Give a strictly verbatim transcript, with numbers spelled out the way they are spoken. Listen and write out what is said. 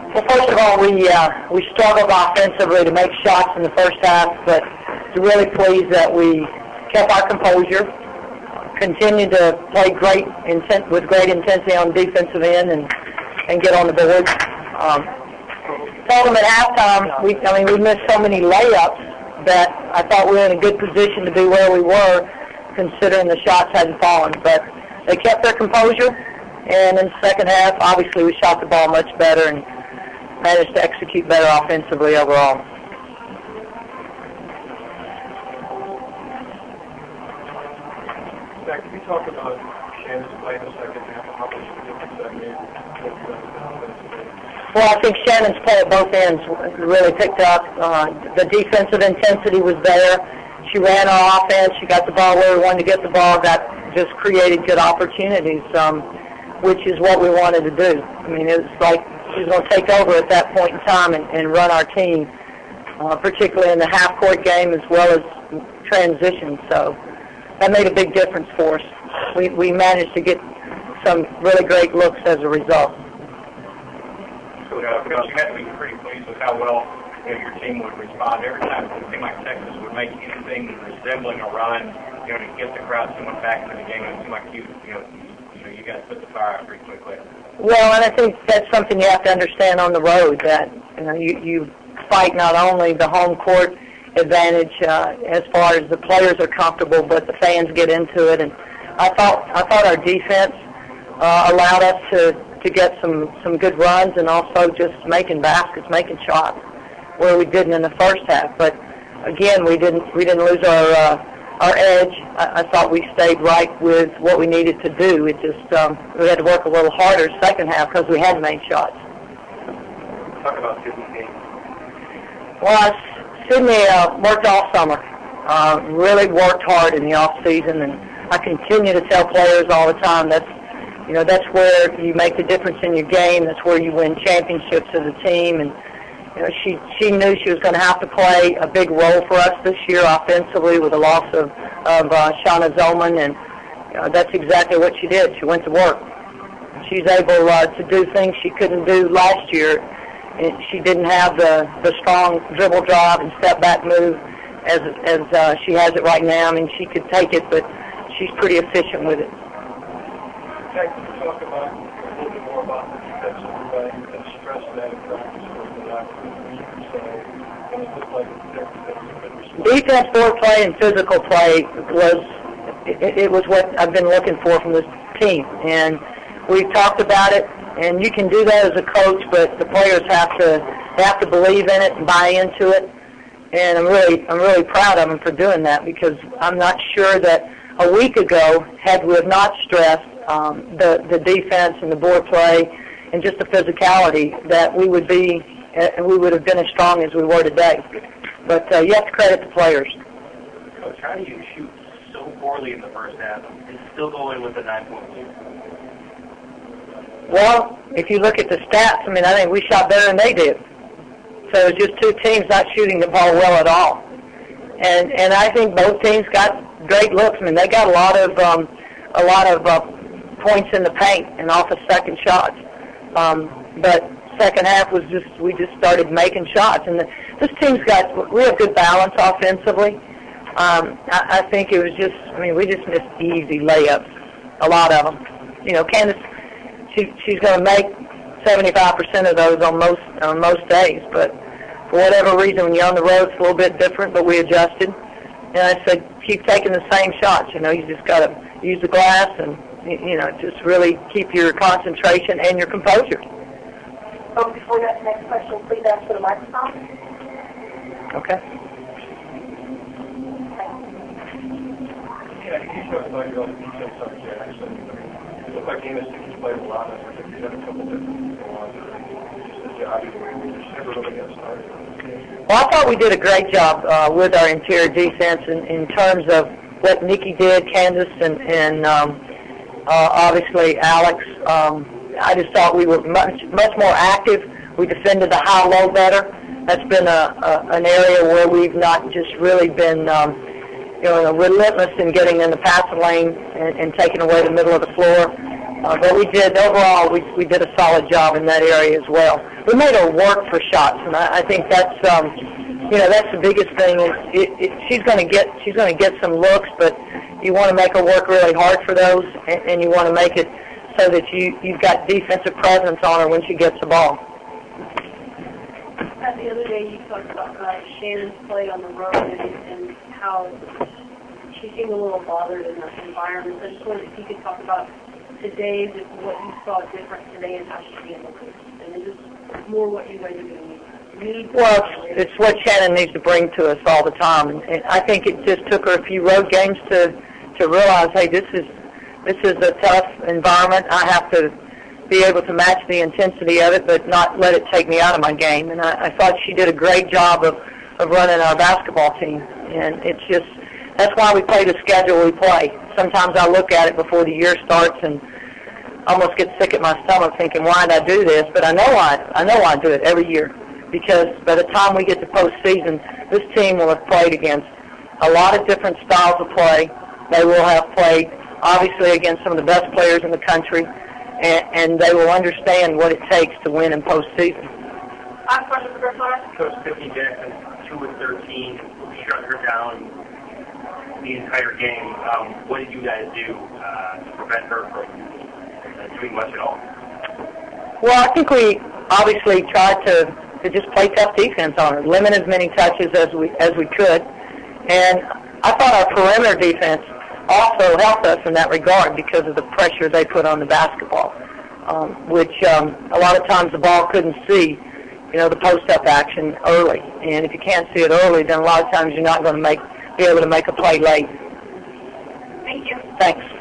Well, first of all, we uh, we struggled offensively to make shots in the first half, but really pleased that we kept our composure, continued to play great intent with great intensity on the defensive end, and and get on the board. Um, told them at halftime, we I mean we missed so many layups that I thought we were in a good position to be where we were, considering the shots hadn't fallen. But they kept their composure, and in the second half, obviously we shot the ball much better and managed to execute better offensively overall. Zach, can you talk about Shannon's play in the second half and how much difference that made? Well, I think Shannon's play at both ends really picked up. Uh, the defensive intensity was there. She ran our offense. She got the ball where we wanted to get the ball, got just created good opportunities, um, which is what we wanted to do. I mean, it was like she was going to take over at that point in time and, and run our team, uh, particularly in the half-court game as well as transition. So that made a big difference for us. We, we managed to get some really great looks as a result. So, uh, Coach, you had to be pretty pleased with how well you know, your team would respond every time it seemed like Texas would make anything resembling a run, you know, to get the crowd somewhat back into the game. It seemed like you, you know, you know, you guys put the fire out pretty quickly. Well, and I think that's something you have to understand on the road, that you know you, you fight not only the home court advantage uh, as far as the players are comfortable, but the fans get into it. And I thought I thought our defense uh, allowed us to, to get some, some good runs and also just making baskets, making shots where we didn't in the first half. But again, we didn't we didn't lose our uh, our edge. I, I thought we stayed right with what we needed to do. It just um, we had to work a little harder second half because we hadn't made shots. Talk about Sydney's game. Well, Sydney uh, worked all summer. Uh, really worked hard in the off season, and I continue to tell players all the time that's you know that's where you make the difference in your game. That's where you win championships as a team. And you know, she she knew she was going to have to play a big role for us this year offensively with the loss of of uh, Shauna Zollman, and you know, that's exactly what she did. She went to work. She's able uh, to do things she couldn't do last year. And she didn't have the the strong dribble drive and step back move as as uh, she has it right now. I mean, she could take it, but she's pretty efficient with it. Jack, can you talk about a little bit more about the defensive play and stress that in practice for the last week or so? And it looked like the defense, board play, and physical play was it, it was what I've been looking for from this team, and we've talked about it. And you can do that as a coach, but the players have to have to believe in it and buy into it. And I'm really I'm really proud of them for doing that, because I'm not sure that a week ago, had we have not stressed um, the the defense and the board play and just the physicality, that we would be uh, we would have been as strong as we were today. But uh, you have to credit the players. Coach, how do you shoot so poorly in the first half and still go in with a nine-point lead? Well, if you look at the stats, I mean, I think we shot better than they did. So it's just two teams not shooting the ball well at all. And and I think both teams got great looks. I mean, they got a lot of um, a lot of uh, points in the paint and off of second shots. Um, but second half was just we just started making shots. And the, this team's got we have good balance offensively. Um, I, I think it was just I mean we just missed easy layups, a lot of them. You know, Candace. She, she's going to make seventy-five percent of those on most on most days, but for whatever reason, when you're on the road, it's a little bit different. But we adjusted, and I said, keep taking the same shots. You know, you just got to use the glass, and you know, just really keep your concentration and your composure. Oh, before we get to the next question, please ask for the microphone. Okay. Yeah, can you talk about your own defense on Jackson? It looked like Amos played a lot. I think he's had a couple different ones. Just the job he just never really got started. Well, I thought we did a great job uh, with our interior defense in, in terms of what Nikki did, Candace, and, and um, uh, obviously Alex. Um, I just thought we were much much more active. We defended the high-low better. That's been a, a an area where we've not just really been um, you know, relentless in getting in the passing lane and, and taking away the middle of the floor. Uh, but we did, overall, we, we did a solid job in that area as well. We made her work for shots, and I, I think that's, um, you know, that's the biggest thing. Is it, it, she's going to get, she's going to get some looks, but you want to make her work really hard for those, and, and you want to make it so that you, you've got defensive presence on her when she gets the ball. Uh, the other day you talked about uh, Shannon's play on the road and, and how she seemed a little bothered in that environment. I just wondered if you could talk about today, just what you saw different today and how she handled it, and then just more what you guys are going to need. Well, it's, it's what Shannon needs to bring to us all the time, and, and I think it just took her a few road games to to realize, hey, this is this is a tough environment. I have to be able to match the intensity of it, but not let it take me out of my game. And I, I thought she did a great job of, of running our basketball team. And it's just, that's why we play the schedule we play. Sometimes I look at it before the year starts and almost get sick at my stomach thinking, why did I do this? But I know why, I know why I do it every year. Because by the time we get to postseason, this team will have played against a lot of different styles of play. They will have played, obviously, against some of the best players in the country. And, and they will understand what it takes to win in postseason. I have a question for Chris Lawrence. Coach Tiffany Jackson, two of thirteen, shut her down the entire game. Um, what did you guys do uh, to prevent her from uh, doing much at all? Well, I think we obviously tried to, to just play tough defense on her, limit as many touches as we as we could. And I thought our perimeter defense also helped us in that regard because of the pressure they put on the basketball, um, which um, a lot of times the ball couldn't see, you know, the post-up action early. And if you can't see it early, then a lot of times you're not going to make be able to make a play late. Thank you. Thanks.